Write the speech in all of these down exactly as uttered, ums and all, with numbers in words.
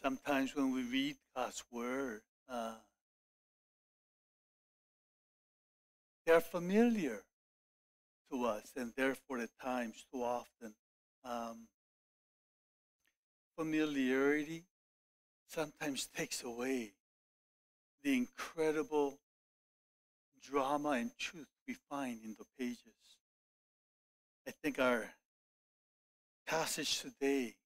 Sometimes when we read God's Word, uh, they're familiar to us, and therefore at times too often, um, familiarity sometimes takes away the incredible drama and truth we find in the pages. I think our passage today,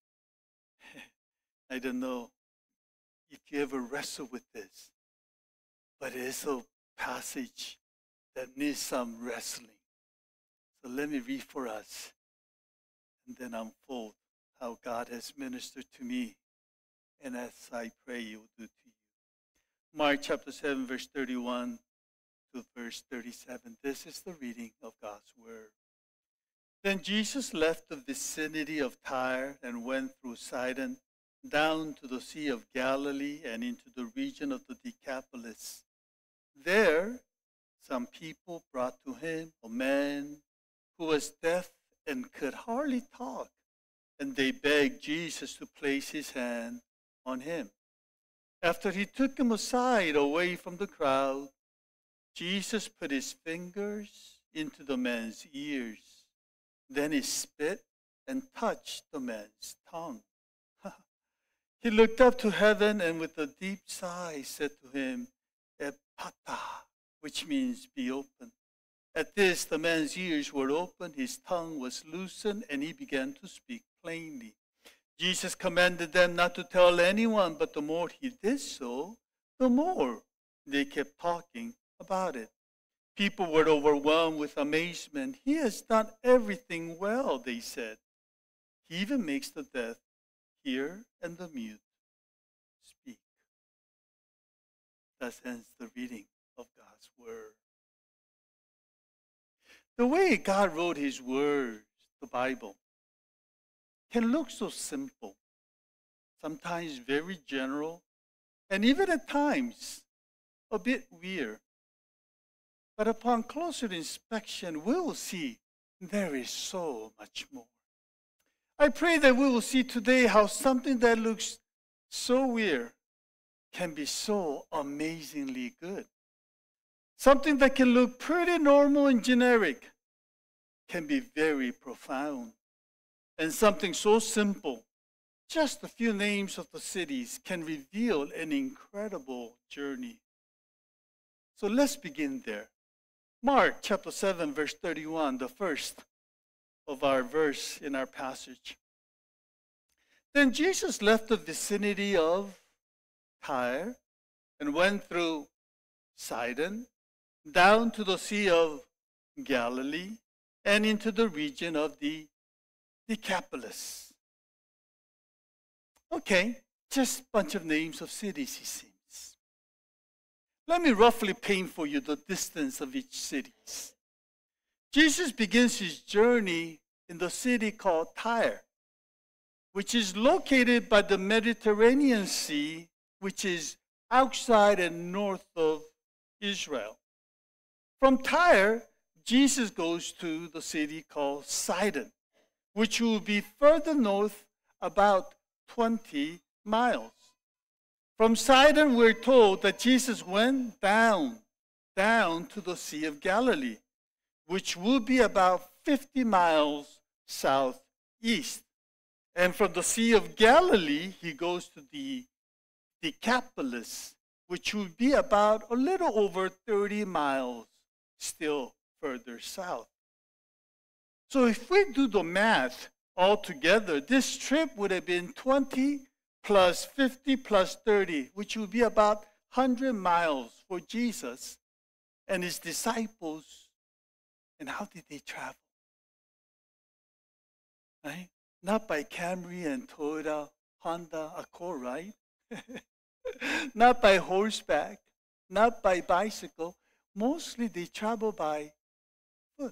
I don't know if you ever wrestle with this, but it is a passage that needs some wrestling. So let me read for us and then unfold how God has ministered to me, and as I pray, He will do to you. Mark chapter seven, verse thirty-one to verse thirty-seven. This is the reading of God's Word. Then Jesus left the vicinity of Tyre and went through Sidon, down to the Sea of Galilee and into the region of the Decapolis. There, some people brought to him a man who was deaf and could hardly talk, and they begged Jesus to place his hand on him. After he took him aside away from the crowd, Jesus put his fingers into the man's ears. Then he spit and touched the man's tongue. He looked up to heaven and with a deep sigh said to him, Ephphatha, which means be open. At this, the man's ears were opened, his tongue was loosened, and he began to speak plainly. Jesus commanded them not to tell anyone, but the more he did so, the more they kept talking about it. People were overwhelmed with amazement. He has done everything well, they said. He even makes the deaf hear and the mute speak. Thus ends the reading of God's Word. The way God wrote His words, the Bible, can look so simple, sometimes very general, and even at times a bit weird. But upon closer inspection, we will see there is so much more. I pray that we will see today how something that looks so weird can be so amazingly good. Something that can look pretty normal and generic can be very profound. And something so simple, just a few names of the cities, can reveal an incredible journey. So let's begin there. Mark chapter seven, verse thirty-one, the first of our verse in our passage. Then Jesus left the vicinity of Tyre and went through Sidon, down to the Sea of Galilee, and into the region of the Decapolis. Okay, just a bunch of names of cities, it seems. Let me roughly paint for you the distance of each city. Jesus begins his journey in the city called Tyre, which is located by the Mediterranean Sea, which is outside and north of Israel. From Tyre, Jesus goes to the city called Sidon, which will be further north about twenty miles. From Sidon, we're told that Jesus went down, down to the Sea of Galilee, which will be about fifty miles southeast. And from the Sea of Galilee, he goes to the Decapolis, which will be about a little over thirty miles still further south. So if we do the math altogether, this trip would have been twenty plus fifty plus thirty, which would be about one hundred miles for Jesus and his disciples. And how did they travel? Right? Not by Camry and Toyota, Honda Accord, right? Not by horseback, not by bicycle. Mostly they travel by foot.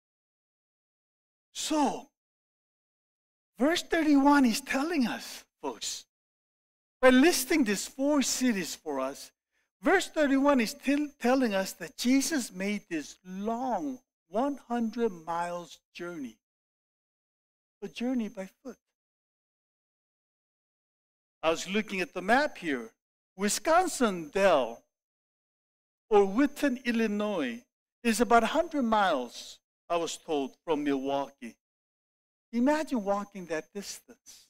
So, verse thirty-one is telling us, folks, by listing these four cities for us, verse thirty-one is still telling us that Jesus made this long one hundred miles journey, a journey by foot. I was looking at the map here. Wisconsin Dell, or Wheaton, Illinois, is about one hundred miles, I was told, from Milwaukee. Imagine walking that distance.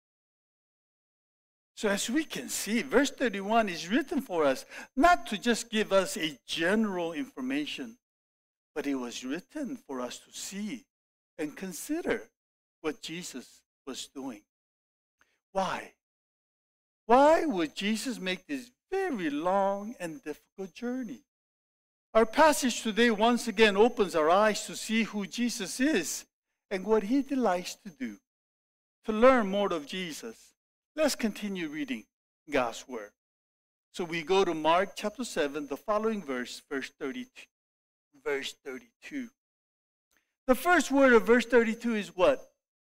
So as we can see, verse thirty-one is written for us not to just give us a general information, but it was written for us to see and consider what Jesus was doing. Why? Why would Jesus make this very long and difficult journey? Our passage today once again opens our eyes to see who Jesus is and what he delights to do. To learn more of Jesus, let's continue reading God's word. So we go to Mark chapter seven, the following verse, verse thirty-two. Verse thirty-two. The first word of verse thirty-two is what?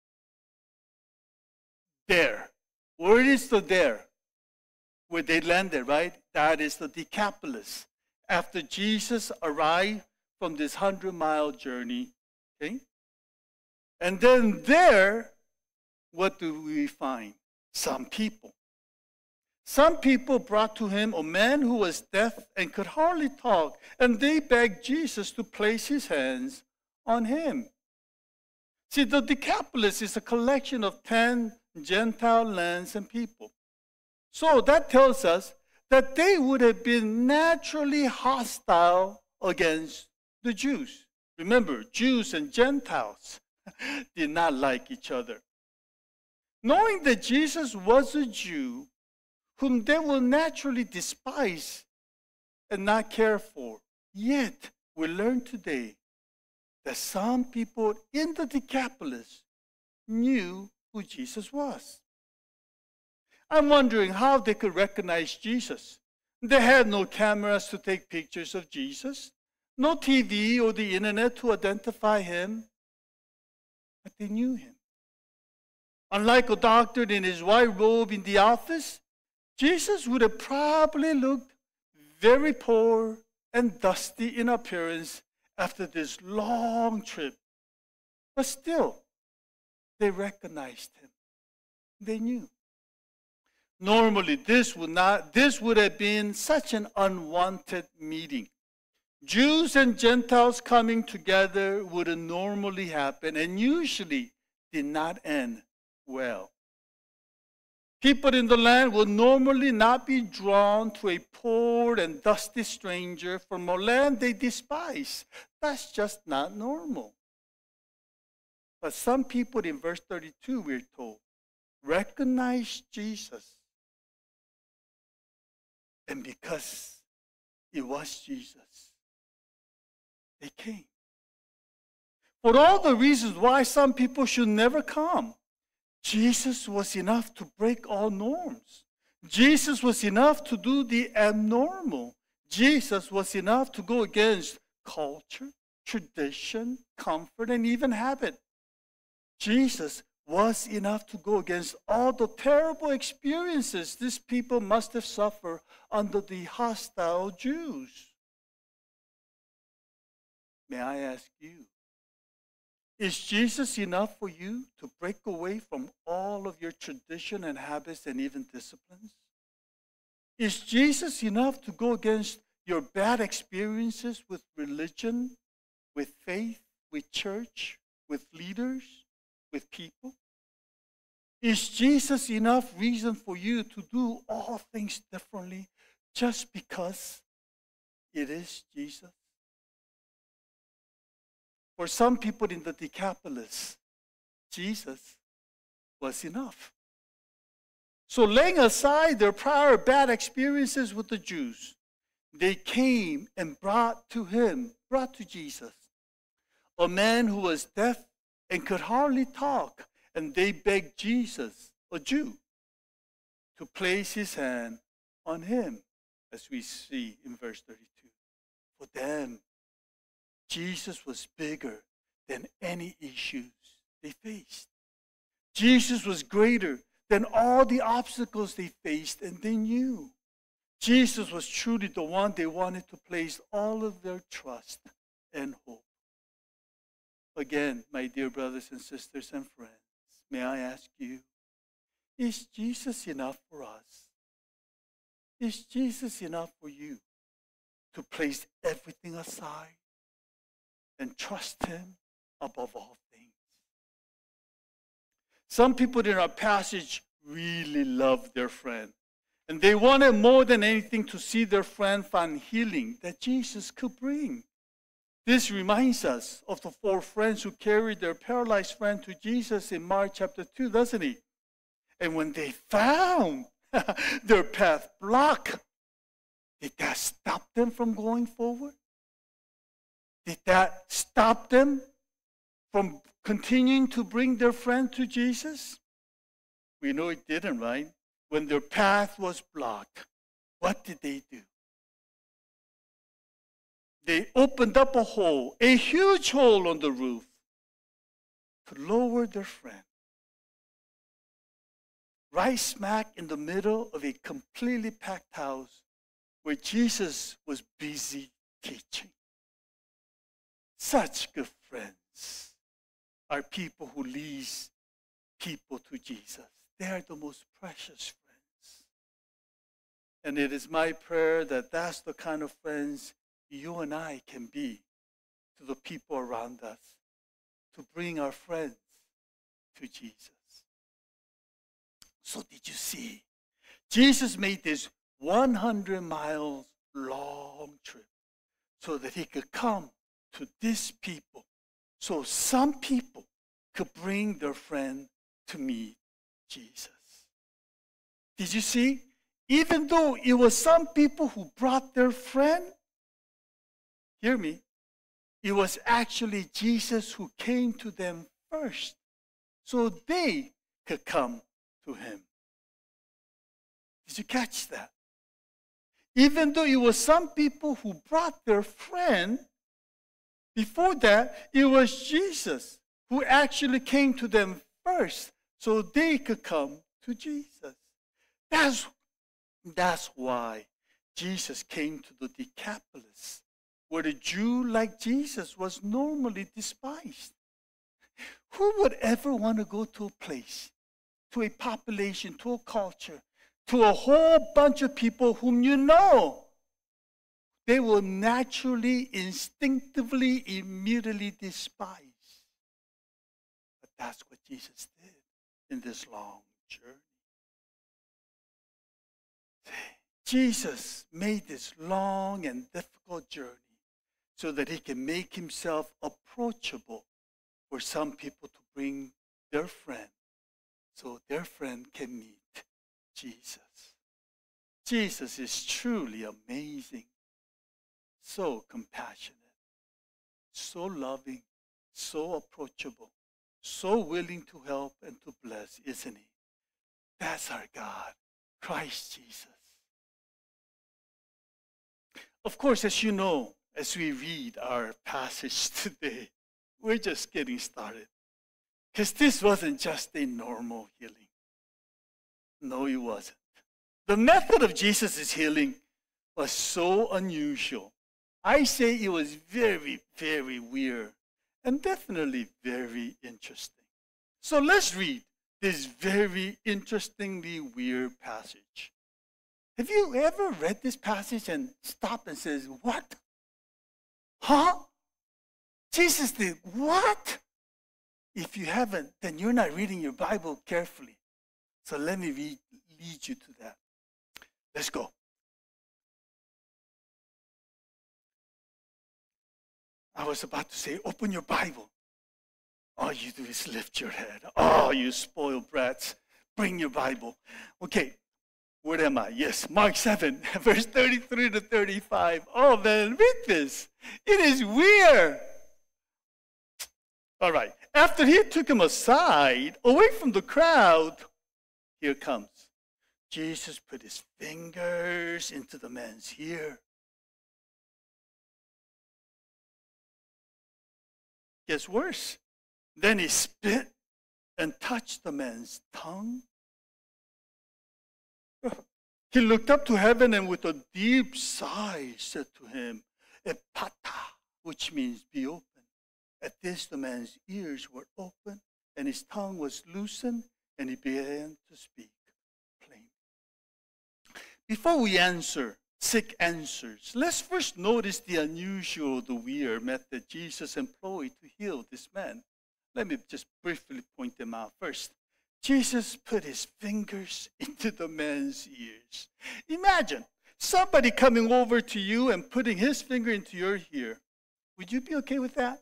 There. Where is the there? Where they landed, right? That is the Decapolis. After Jesus arrived from this hundred-mile journey, okay? And then there, what do we find? Some people. Some people brought to him a man who was deaf and could hardly talk, and they begged Jesus to place his hands on him. See, the Decapolis is a collection of ten Gentile lands and people. So that tells us that they would have been naturally hostile against the Jews. Remember, Jews and Gentiles did not like each other. Knowing that Jesus was a Jew, whom they will naturally despise and not care for, yet we learn today that some people in the Decapolis knew who Jesus was. I'm wondering how they could recognize Jesus. They had no cameras to take pictures of Jesus, no T V or the internet to identify him, but they knew him. Unlike a doctor in his white robe in the office, Jesus would have probably looked very poor and dusty in appearance after this long trip. But still, they recognized him. They knew. Normally, this would not, this would have been such an unwanted meeting. Jews and Gentiles coming together would have normally happened and usually did not end well. People in the land would normally not be drawn to a poor and dusty stranger from a land they despise. That's just not normal. But some people in verse thirty-two, we're told, recognize Jesus. And because it was Jesus, they came. For all the reasons why some people should never come, Jesus was enough to break all norms. Jesus was enough to do the abnormal. Jesus was enough to go against culture, tradition, comfort, and even habit. Jesus was enough to go against all the terrible experiences these people must have suffered under the hostile Jews. May I ask you, is Jesus enough for you to break away from all of your tradition and habits and even disciplines? Is Jesus enough to go against your bad experiences with religion, with faith, with church, with leaders, with people? Is Jesus enough reason for you to do all things differently just because it is Jesus? For some people in the Decapolis, Jesus was enough. So laying aside their prior bad experiences with the Jews, they came and brought to him, brought to Jesus, a man who was deaf and could hardly talk, and they begged Jesus, a Jew, to place his hand on him, as we see in verse thirty-two. For them, Jesus was bigger than any issues they faced. Jesus was greater than all the obstacles they faced, and they knew. Jesus was truly the one they wanted to place all of their trust and hope. Again, my dear brothers and sisters and friends, may I ask you, Is Jesus enough for us? Is Jesus enough for you to place everything aside and trust him above all things? Some people in our passage really loved their friend, and they wanted more than anything to see their friend find healing that Jesus could bring. This reminds us of the four friends who carried their paralyzed friend to Jesus in Mark chapter two, doesn't it? And when they found their path blocked, did that stop them from going forward? Did that stop them from continuing to bring their friend to Jesus? We know it didn't, right? When their path was blocked, what did they do? They opened up a hole, a huge hole on the roof, to lower their friend. Right smack in the middle of a completely packed house where Jesus was busy teaching. Such good friends are people who lead people to Jesus. They are the most precious friends. And it is my prayer that that's the kind of friends you and I can be to the people around us, to bring our friends to Jesus. So did you see? Jesus made this one hundred miles long trip so that he could come to these people, so some people could bring their friend to meet Jesus. Did you see? Even though it was some people who brought their friend, hear me, it was actually Jesus who came to them first so they could come to him. Did you catch that? Even though it was some people who brought their friend, before that, it was Jesus who actually came to them first so they could come to Jesus. That's, that's why Jesus came to the Decapolis, where a Jew like Jesus was normally despised. Who would ever want to go to a place, to a population, to a culture, to a whole bunch of people whom you know they will naturally, instinctively, immediately despise? But that's what Jesus did in this long journey. Jesus made this long and difficult journey so that he can make himself approachable for some people to bring their friend, so their friend can meet Jesus. Jesus is truly amazing, so compassionate, so loving, so approachable, so willing to help and to bless, isn't he? That's our God, Christ Jesus. Of course, as you know, as we read our passage today, we're just getting started. Because this wasn't just a normal healing. No, it wasn't. The method of Jesus' healing was so unusual. I say it was very, very weird and definitely very interesting. So let's read this very interestingly weird passage. Have you ever read this passage and stopped and says, what? Huh? Jesus did what? If you haven't, then you're not reading your Bible carefully. So let me read, lead you to that. Let's go. I was about to say, open your Bible. All you do is lift your head. Oh, you spoiled brats. Bring your Bible. Okay, where am I? Yes, Mark seven, verse thirty-three to thirty-five. Oh, man, read this. It is weird. All right. After he took him aside, away from the crowd, here comes. Jesus put his fingers into the man's ear. Gets worse. Then he spit and touched the man's tongue. He looked up to heaven and with a deep sigh said to him, Ephphatha, which means be open. At this, the man's ears were open and his tongue was loosened, And he began to speak plainly. Before we answer, seek answers, let's first notice the unusual, the weird method Jesus employed to heal this man. Let me just briefly point them out. First, Jesus put his fingers into the man's ears. Imagine somebody coming over to you and putting his finger into your ear. Would you be okay with that?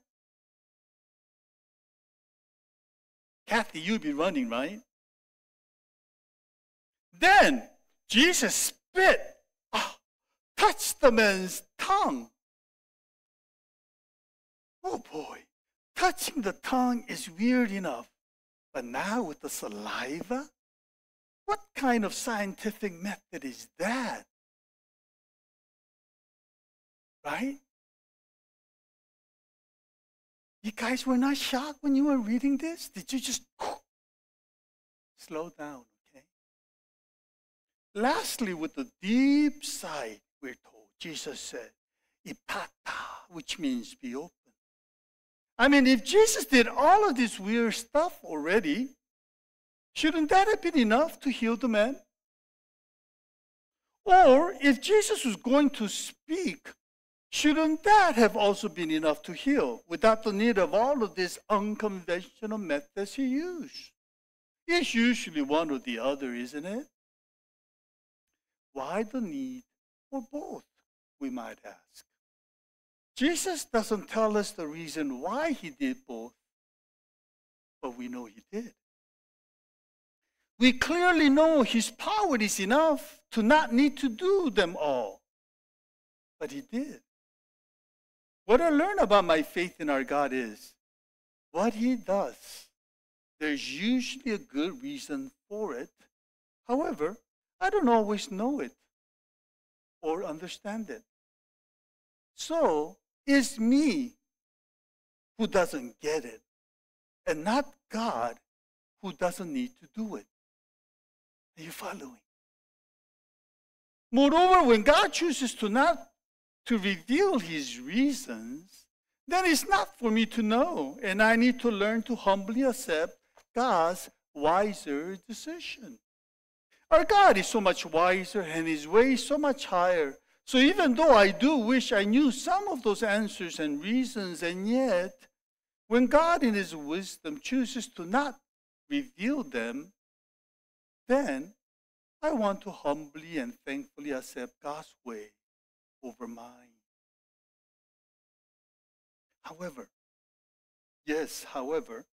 Kathy, you'd be running, right? Then Jesus spit, oh, touched the man's tongue. Oh boy, touching the tongue is weird enough. But now with the saliva? What kind of scientific method is that? Right? You guys were not shocked when you were reading this? Did you just slow down, okay? Lastly, with the deep sigh, we're told, Jesus said, Ipata, which means be open. I mean, if Jesus did all of this weird stuff already, shouldn't that have been enough to heal the man? Or if Jesus was going to speak, shouldn't that have also been enough to heal without the need of all of these unconventional methods he used? It's usually one or the other, isn't it? Why the need for both, we might ask? Jesus doesn't tell us the reason why he did both, but we know he did. We clearly know his power is enough to not need to do them all, but he did. What I learned about my faith in our God is, what he does, there's usually a good reason for it. However, I don't always know it or understand it. So, it's me who doesn't get it, and not God who doesn't need to do it. Are you following? Moreover, when God chooses to not to reveal his reasons, then it's not for me to know, and I need to learn to humbly accept God's wiser decision. Our God is so much wiser and his ways so much higher. So even though I do wish I knew some of those answers and reasons, and yet, when God in his wisdom chooses to not reveal them, then I want to humbly and thankfully accept God's way over mine. However, yes, however,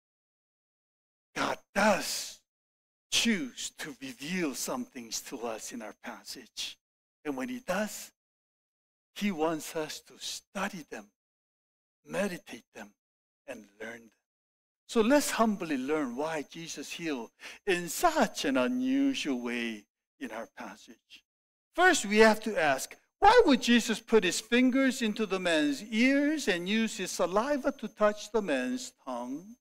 God does choose to reveal some things to us in our passage. And when he does, he wants us to study them, meditate them, and learn them. So let's humbly learn why Jesus healed in such an unusual way in our passage. First, we have to ask, why would Jesus put his fingers into the man's ears and use his saliva to touch the man's tongue?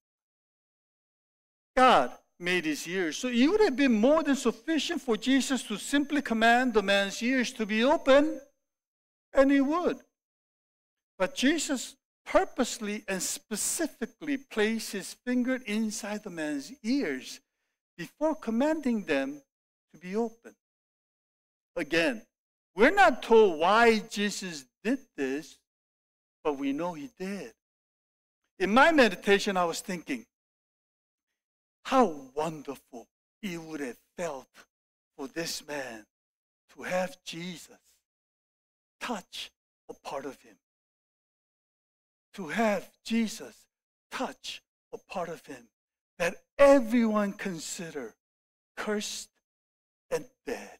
God made his ears, so it would have been more than sufficient for Jesus to simply command the man's ears to be open, and he would. But Jesus purposely and specifically placed his finger inside the man's ears before commanding them to be open. Again, we're not told why Jesus did this, but we know he did. In my meditation, I was thinking, how wonderful it would have felt for this man to have Jesus touch a part of him. To have Jesus touch a part of him that everyone considered cursed and dead.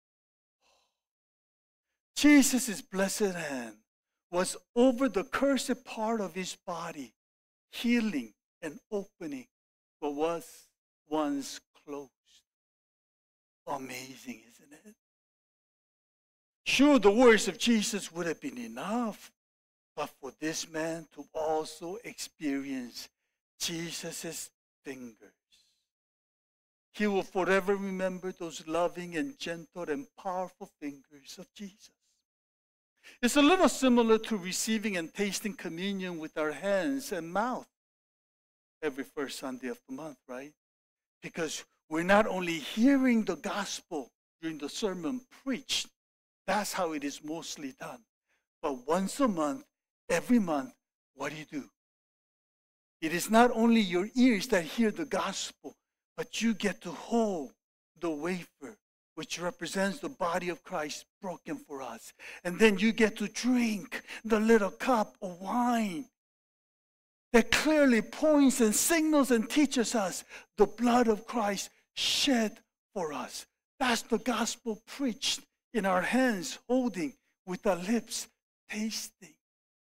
Jesus' blessed hand was over the cursed part of his body, healing and opening what was once closed. Amazing, isn't it? Sure, the words of Jesus would have been enough, but for this man to also experience Jesus' fingers, he will forever remember those loving and gentle and powerful fingers of Jesus. It's a little similar to receiving and tasting communion with our hands and mouth every first Sunday of the month, right? Because we're not only hearing the gospel during the sermon preached, that's how it is mostly done. But once a month, every month, what do you do? It is not only your ears that hear the gospel, but you get to hold the wafer, which represents the body of Christ broken for us. And then you get to drink the little cup of wine that clearly points and signals and teaches us the blood of Christ shed for us. That's the gospel preached in our hands, holding, with our lips tasting.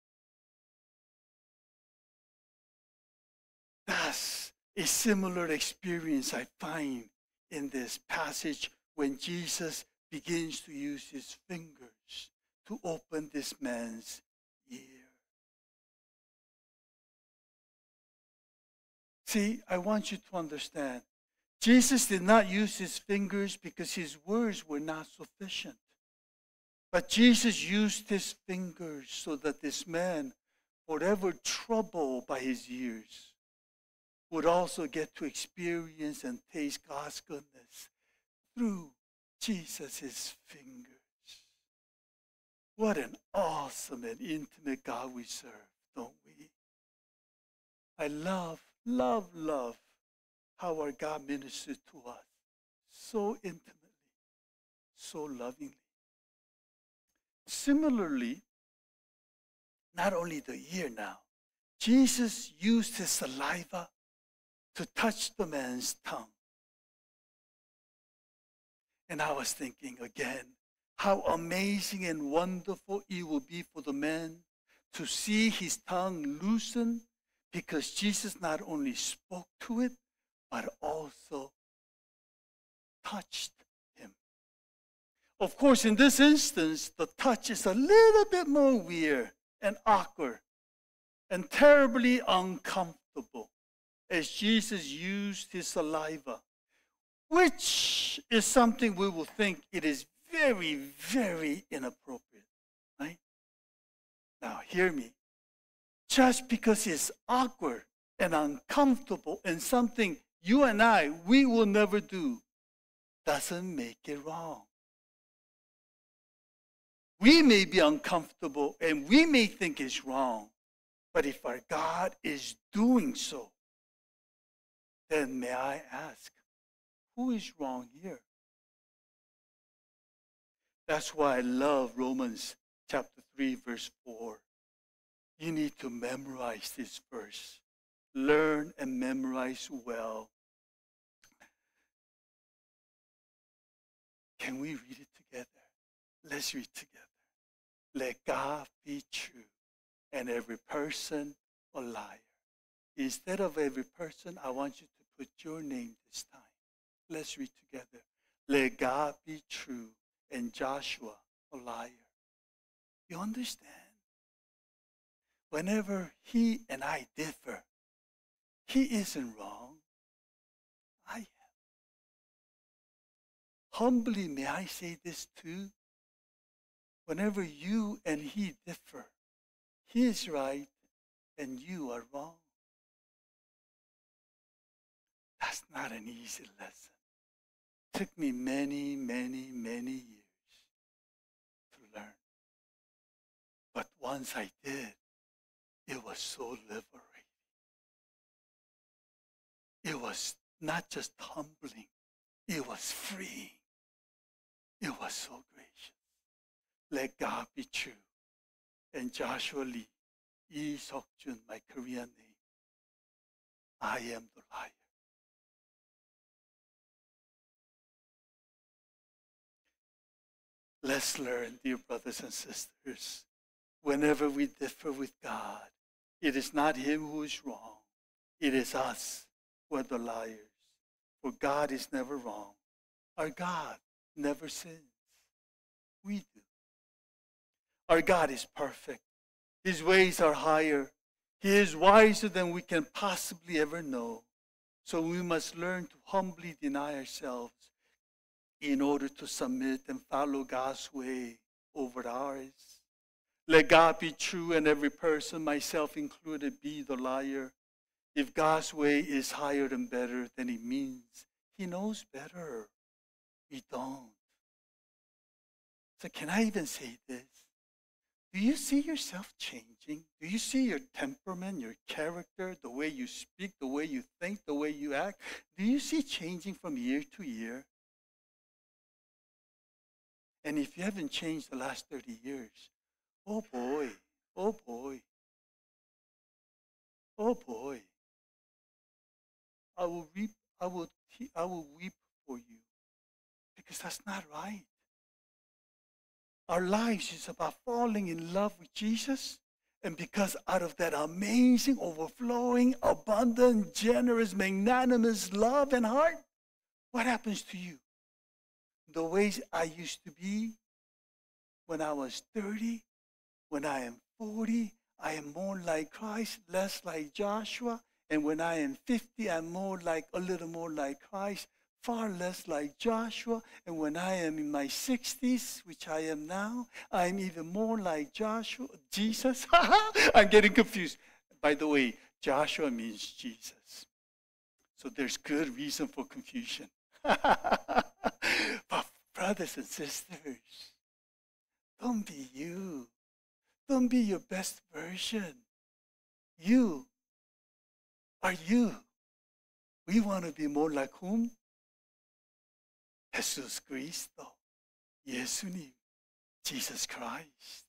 That's a similar experience I find in this passage when Jesus begins to use his fingers to open this man's ear. See, I want you to understand, Jesus did not use his fingers because his words were not sufficient. But Jesus used his fingers so that this man, whatever troubled by his ears, would also get to experience and taste God's goodness through Jesus' fingers. What an awesome and intimate God we serve, don't we? I love, love, love how our God ministered to us so intimately, so lovingly. Similarly, not only the ear now, Jesus used his saliva to touch the man's tongue. And I was thinking again, how amazing and wonderful it will be for the man to see his tongue loosen, because Jesus not only spoke to it, but also touched him. Of course, in this instance, the touch is a little bit more weird and awkward and terribly uncomfortable, as Jesus used his saliva, which is something we will think it is very, very inappropriate, right? Now, hear me. Just because it's awkward and uncomfortable and something you and I, we will never do, doesn't make it wrong. We may be uncomfortable and we may think it's wrong, but if our God is doing so, then may I ask, who is wrong here? That's why I love Romans chapter three, verse four. You need to memorize this verse. Learn and memorize well. Can we read it together? Let's read together. Let God be true and every person a liar. Instead of every person, I want you to put your name this time. Let's read together. Let God be true and Joshua a liar. You understand? Whenever he and I differ, he isn't wrong. I am. Humbly, may I say this too? Whenever you and he differ, he is right and you are wrong. That's not an easy lesson. It took me many, many, many years to learn. But once I did, it was so liberating. It was not just humbling, it was freeing. It was so gracious. Let God be true. And Joshua Lee, Lee Seok-jun, my Korean name, I am the liar. Let's learn, dear brothers and sisters, whenever we differ with God, it is not him who is wrong. It is us who are the liars. For God is never wrong. Our God never sins. We do. Our God is perfect. His ways are higher. He is wiser than we can possibly ever know. So we must learn to humbly deny ourselves in order to submit and follow God's way over ours. Let God be true and every person, myself included, be the liar. If God's way is higher and better, then it means He knows better. We don't. So can I even say this? Do you see yourself changing? Do you see your temperament, your character, the way you speak, the way you think, the way you act? Do you see changing from year to year? And if you haven't changed the last thirty years, oh boy, oh boy, oh boy, I will weep, I will, I will weep for you, because that's not right. Our lives is about falling in love with Jesus, and because out of that amazing, overflowing, abundant, generous, magnanimous love and heart, what happens to you? The ways I used to be when I was thirty, when I am forty, I am more like Christ, less like Joshua. And when I am fifty, I'm more like, a little more like Christ, far less like Joshua. And when I am in my sixties, which I am now, I'm even more like Joshua, Jesus. I'm getting confused. By the way, Joshua means Jesus. So there's good reason for confusion. But brothers and sisters, don't be you. Don't be your best version. You are you. We want to be more like whom? Jesus Cristo. 예수님. Jesus Christ.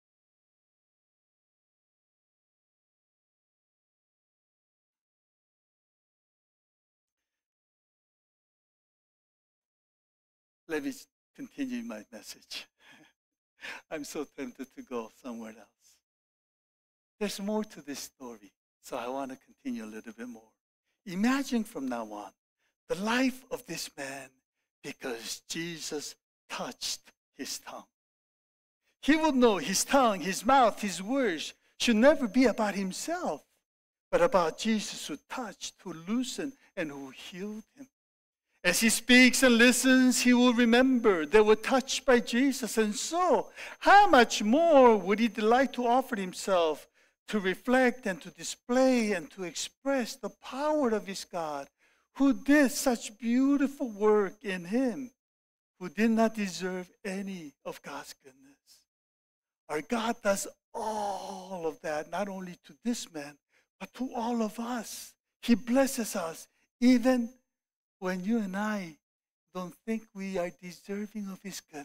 Let me continue my message. I'm so tempted to go somewhere else. There's more to this story, so I want to continue a little bit more. Imagine from now on the life of this man because Jesus touched his tongue. He would know his tongue, his mouth, his words should never be about himself, but about Jesus who touched, who loosened, and who healed him. As he speaks and listens, he will remember they were touched by Jesus. And so, how much more would he delight to offer himself to reflect and to display and to express the power of his God, who did such beautiful work in him, who did not deserve any of God's goodness. Our God does all of that, not only to this man, but to all of us. He blesses us, even when you and I don't think we are deserving of his goodness.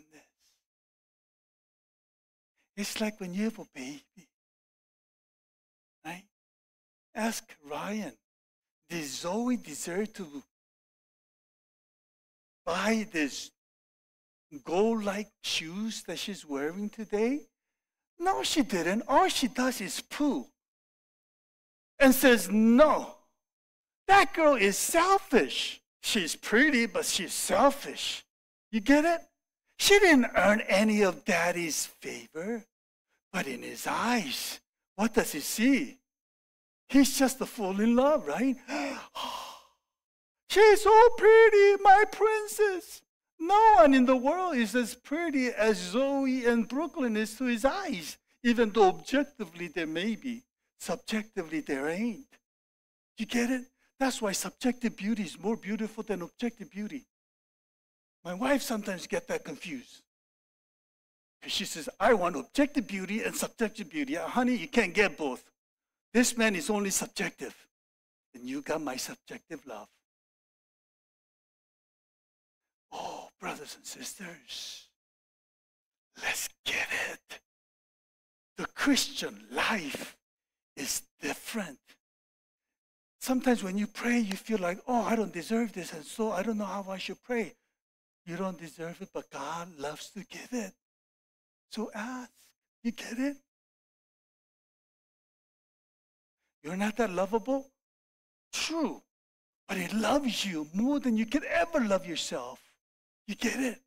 It's like when you have a baby, right? Ask Ryan, did Zoe deserve to buy this gold-like shoes that she's wearing today? No, she didn't. All she does is poo and says, no, that girl is selfish. She's pretty, but she's selfish. You get it? She didn't earn any of Daddy's favor. But in his eyes, what does he see? He's just a fool in love, right? She's so pretty, my princess. No one in the world is as pretty as Zoe and Brooklyn is to his eyes, even though objectively there may be. Subjectively there ain't. You get it? That's why subjective beauty is more beautiful than objective beauty. My wife sometimes gets that confused. She says, I want objective beauty and subjective beauty. Uh, honey, you can't get both. This man is only subjective. And you got my subjective love. Oh, brothers and sisters, let's get it. The Christian life is different. Sometimes when you pray, you feel like, oh, I don't deserve this, and so I don't know how I should pray. You don't deserve it, but God loves to give it. So ask. You get it? You're not that lovable? True. But he loves you more than you could ever love yourself. You get it?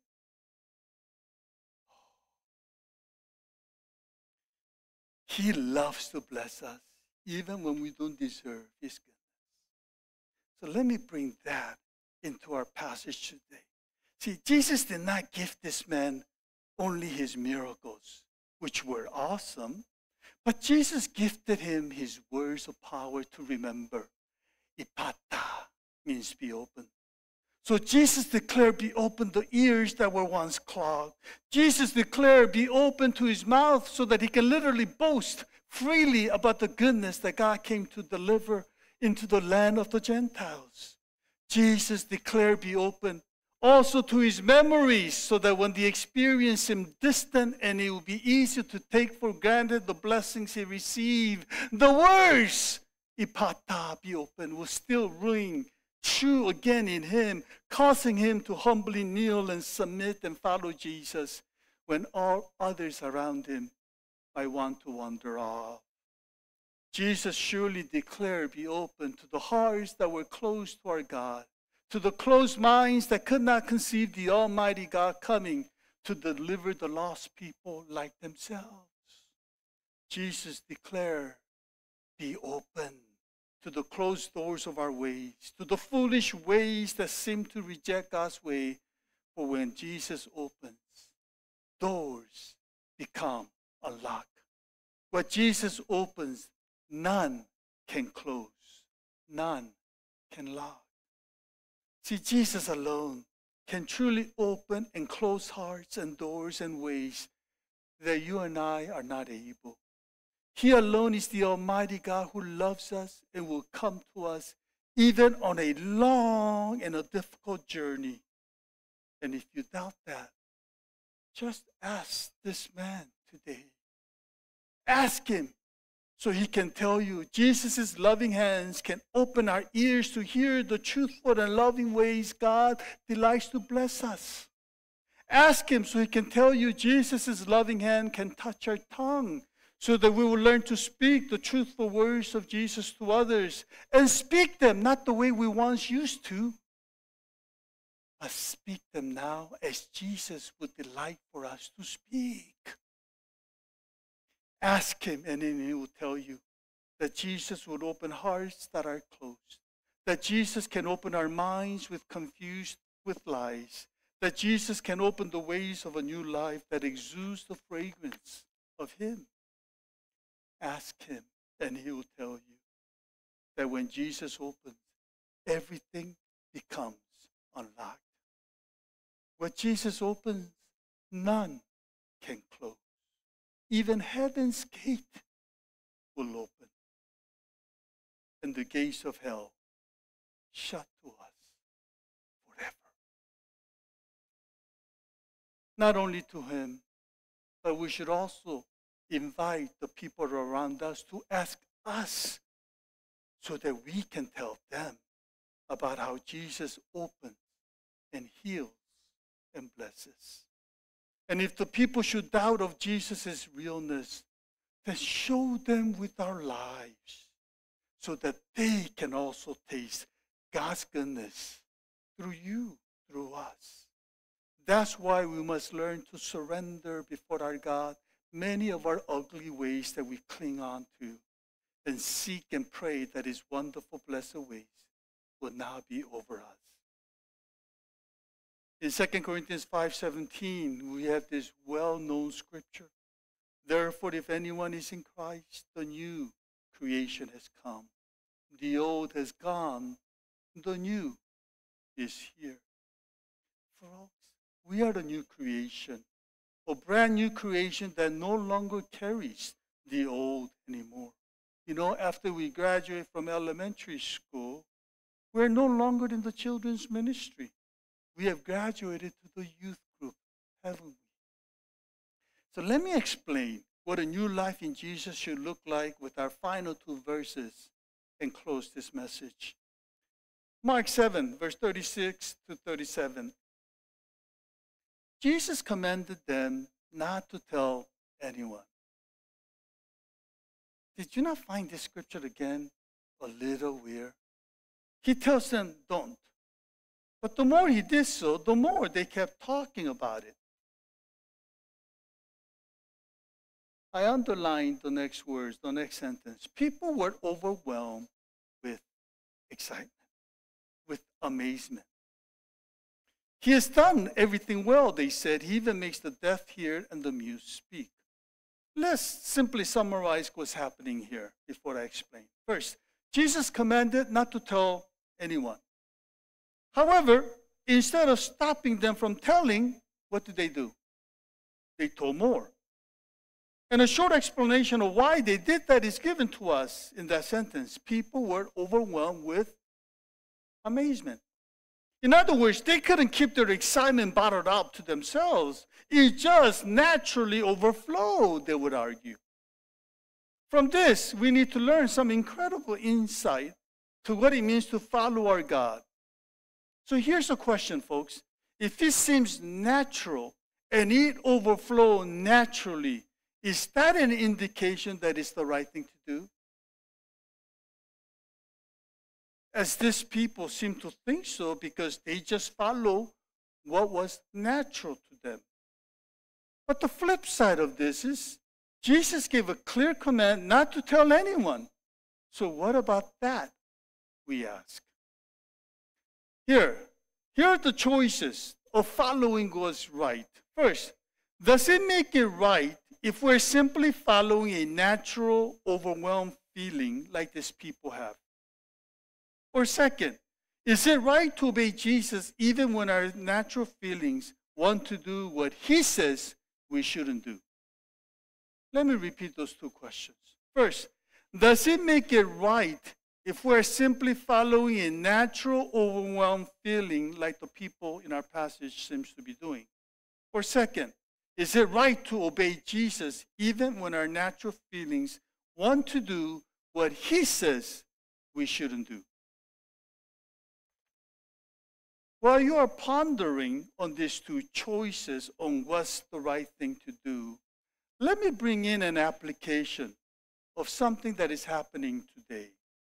He loves to bless us, even when we don't deserve his goodness. So let me bring that into our passage today. See, Jesus did not give this man only his miracles, which were awesome, but Jesus gifted him his words of power to remember. Ipata means be open. So Jesus declared, be open the ears that were once clogged. Jesus declared, be open to his mouth so that he can literally boast freely about the goodness that God came to deliver into the land of the Gentiles. Jesus declared, be open also to his memories so that when they experience him distant and it will be easy to take for granted the blessings he received, the words, ipata, be open, will still ring true again in him, causing him to humbly kneel and submit and follow Jesus when all others around him might want to wander off. Jesus surely declared, be open to the hearts that were closed to our God, to the closed minds that could not conceive the Almighty God coming to deliver the lost people like themselves. Jesus declared, be open to the closed doors of our ways, to the foolish ways that seem to reject God's way. For when Jesus opens, doors become unlocked. What Jesus opens, none can close, none can lock. See, Jesus alone can truly open and close hearts and doors in ways that you and I are not able. He alone is the Almighty God who loves us and will come to us even on a long and a difficult journey. And if you doubt that, just ask this man today. Ask him so he can tell you. Jesus' loving hands can open our ears to hear the truthful and loving ways God delights to bless us. Ask him so he can tell you Jesus' loving hand can touch our tongue so that we will learn to speak the truthful words of Jesus to others and speak them not the way we once used to, but speak them now as Jesus would delight for us to speak. Ask him, and then he will tell you that Jesus would open hearts that are closed, that Jesus can open our minds with confused with lies, that Jesus can open the ways of a new life that exudes the fragrance of him. Ask him, and he will tell you that when Jesus opens, everything becomes unlocked. What Jesus opens, none can close. Even heaven's gate will open, and the gates of hell shut to us forever. Not only to him, but we should also invite the people around us to ask us so that we can tell them about how Jesus opens and heals and blesses. And if the people should doubt of Jesus' realness, then show them with our lives so that they can also taste God's goodness through you, through us. That's why we must learn to surrender before our God many of our ugly ways that we cling on to and seek and pray that his wonderful, blessed ways will now be over us. In Second Corinthians five seventeen, we have this well-known scripture. Therefore, if anyone is in Christ, the new creation has come. The old has gone. The new is here. Folks, we are the new creation, a brand new creation that no longer carries the old anymore. You know, after we graduate from elementary school, we're no longer in the children's ministry. We have graduated to the youth group, haven't we? So let me explain what a new life in Jesus should look like with our final two verses and close this message. Mark seven, verse thirty-six to thirty-seven. Jesus commanded them not to tell anyone. Did you not find this scripture again a little weird? He tells them, don't. But the more he did so, the more they kept talking about it. I underlined the next words, the next sentence. People were overwhelmed with excitement, with amazement. He has done everything well, they said. He even makes the deaf hear and the mute speak. Let's simply summarize what's happening here before I explain. First, Jesus commanded not to tell anyone. However, instead of stopping them from telling, what did they do? They told more. And a short explanation of why they did that is given to us in that sentence. People were overwhelmed with amazement. In other words, they couldn't keep their excitement bottled up to themselves. It just naturally overflowed, they would argue. From this, we need to learn some incredible insight to what it means to follow our God. So here's a question, folks. If this seems natural and it overflows naturally, is that an indication that it's the right thing to do? As these people seem to think so because they just follow what was natural to them. But the flip side of this is Jesus gave a clear command not to tell anyone. So what about that, we ask? Here, here are the choices of following what's right. First, does it make it right if we're simply following a natural, overwhelmed feeling like these people have? Or second, is it right to obey Jesus even when our natural feelings want to do what he says we shouldn't do? Let me repeat those two questions. First, does it make it right if we're simply following a natural, overwhelmed feeling like the people in our passage seems to be doing? Or second, is it right to obey Jesus even when our natural feelings want to do what he says we shouldn't do? While you are pondering on these two choices on what's the right thing to do, let me bring in an application of something that is happening today.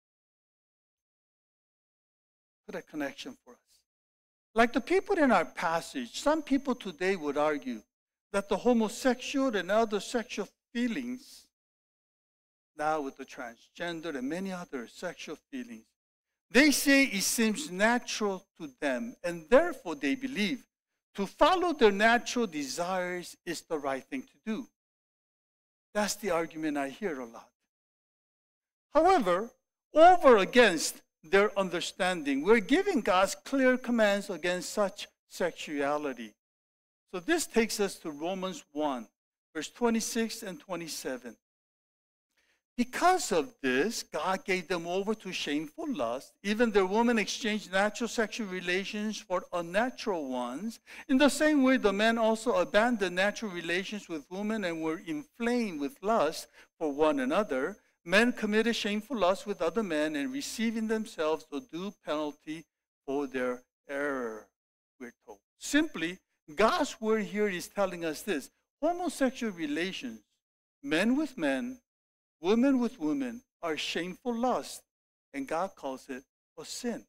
Put a connection for us. Like the people in our passage, some people today would argue that the homosexual and other sexual feelings, now with the transgender and many other sexual feelings, they say it seems natural to them, and therefore they believe to follow their natural desires is the right thing to do. That's the argument I hear a lot. However, over against their understanding, we're giving God's clear commands against such sexuality. So this takes us to Romans one, verse twenty-six and twenty-seven. Because of this, God gave them over to shameful lust. Even their women exchanged natural sexual relations for unnatural ones. In the same way, the men also abandoned natural relations with women and were inflamed with lust for one another. Men committed shameful lust with other men and received in themselves the due penalty for their error, we're told. Simply, God's word here is telling us this. Homosexual relations, men with men, women with women, are shameful lust, and God calls it a sin.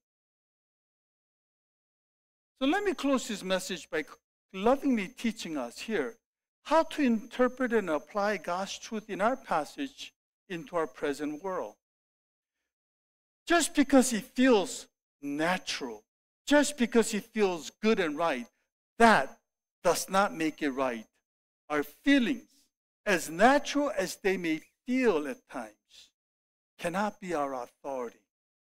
So let me close this message by lovingly teaching us here how to interpret and apply God's truth in our passage into our present world. Just because it feels natural, just because it feels good and right, that does not make it right. Our feelings, as natural as they may feel at times, cannot be our authority.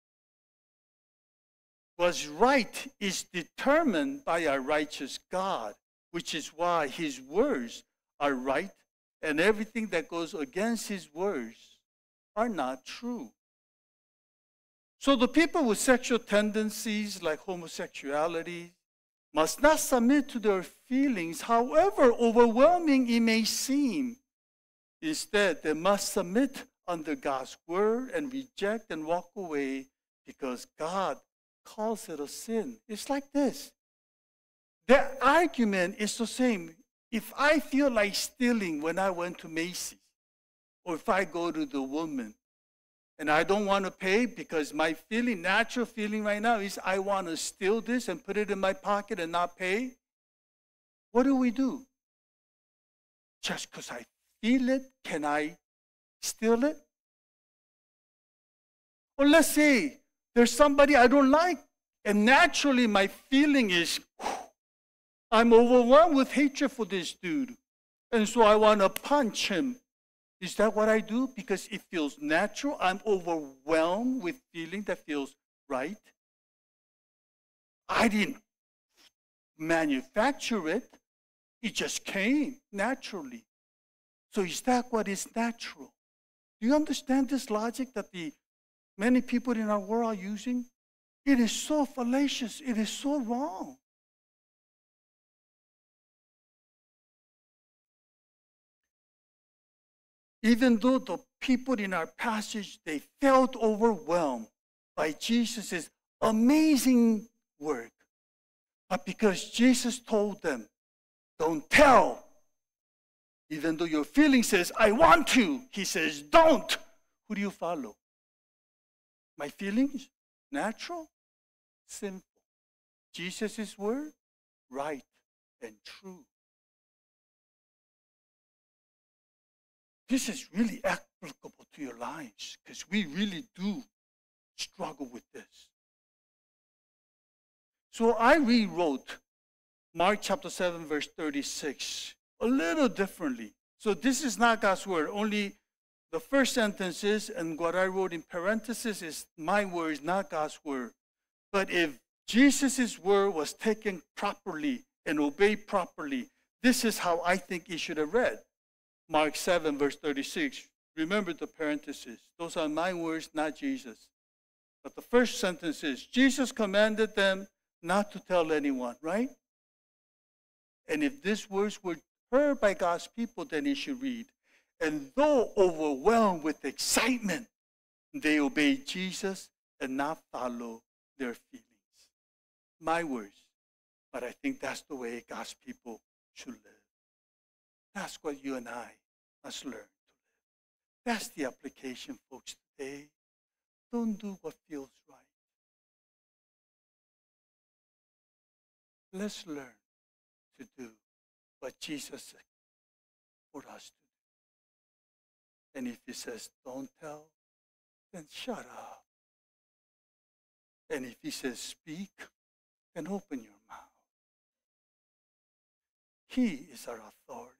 What's right is determined by our righteous God, which is why his words are right, and everything that goes against his words are not true. So the people with sexual tendencies like homosexuality must not submit to their feelings, however overwhelming it may seem. Instead, they must submit under God's word and reject and walk away because God calls it a sin. It's like this. The argument is the same. If I feel like stealing when I went to Macy's, or if I go to the woman, and I don't want to pay because my feeling, natural feeling right now is I want to steal this and put it in my pocket and not pay, what do we do? Just because I feel it, can I steal it? Or let's say there's somebody I don't like, and naturally my feeling is, I'm overwhelmed with hatred for this dude, and so I want to punch him. Is that what I do? Because it feels natural. I'm overwhelmed with feeling that feels right. I didn't manufacture it. It just came naturally. So is that what is natural? Do you understand this logic that the many people in our world are using? It is so fallacious. It is so wrong. Even though the people in our passage, they felt overwhelmed by Jesus' amazing work. But because Jesus told them, don't tell. Even though your feeling says, I want to, he says, don't. Who do you follow? My feelings? Natural? Sinful. Jesus' word? Right and true. This is really applicable to your lives because we really do struggle with this. So I rewrote Mark chapter seven, verse thirty-six a little differently. So this is not God's word. Only the first sentence is, and what I wrote in parentheses is my words, not God's word. But if Jesus' word was taken properly and obeyed properly, this is how I think it should have read. Mark seven, verse thirty-six. Remember the parentheses. Those are my words, not Jesus. But the first sentence is, Jesus commanded them not to tell anyone, right? And if these words were heard by God's people, then it should read, and though overwhelmed with excitement, they obeyed Jesus and not follow their feelings. My words. But I think that's the way God's people should live. That's what you and I must learn to live. That's the application, folks, today. Don't do what feels right. Let's learn to do what Jesus said for us to do. And if he says, don't tell, then shut up. And if he says, speak, then open your mouth. He is our authority.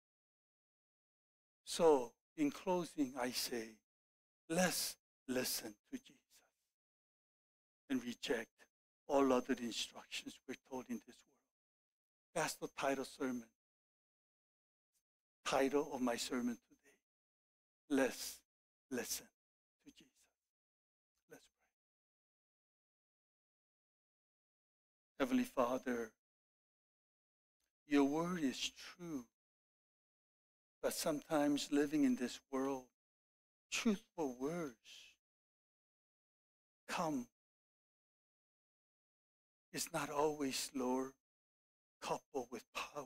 So, in closing, I say, let's listen to Jesus and reject all other instructions we're told in this world. That's the title sermon. Title of my sermon today. Let's listen to Jesus. Let's pray. Heavenly Father, your word is true. But sometimes living in this world, truthful words come. It's not always, Lord, coupled with power.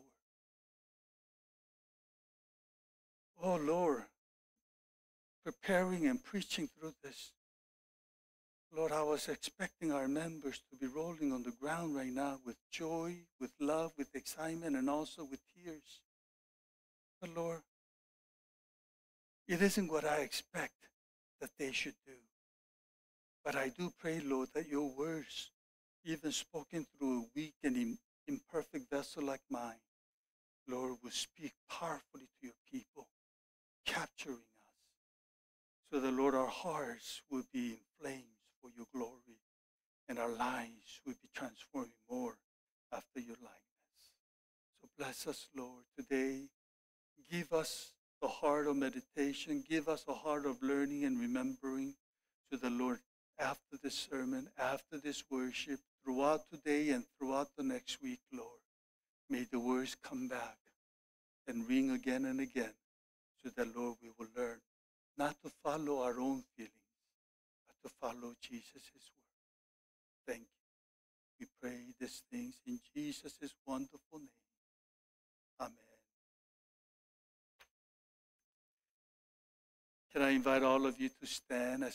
Oh, Lord, preparing and preaching through this, Lord, I was expecting our members to be rolling on the ground right now with joy, with love, with excitement, and also with tears. But Lord, it isn't what I expect that they should do. But I do pray, Lord, that your words, even spoken through a weak and imperfect vessel like mine, Lord, will speak powerfully to your people, capturing us. So that, Lord, our hearts will be in flames for your glory, and our lives will be transforming more after your likeness. So bless us, Lord, today. Give us the heart of meditation. Give us a heart of learning and remembering to the Lord after this sermon, after this worship, throughout today and throughout the next week, Lord. May the words come back and ring again and again so that, Lord, we will learn not to follow our own feelings, but to follow Jesus' word. Thank you. We pray these things in Jesus' wonderful name. Amen. Can I invite all of you to stand as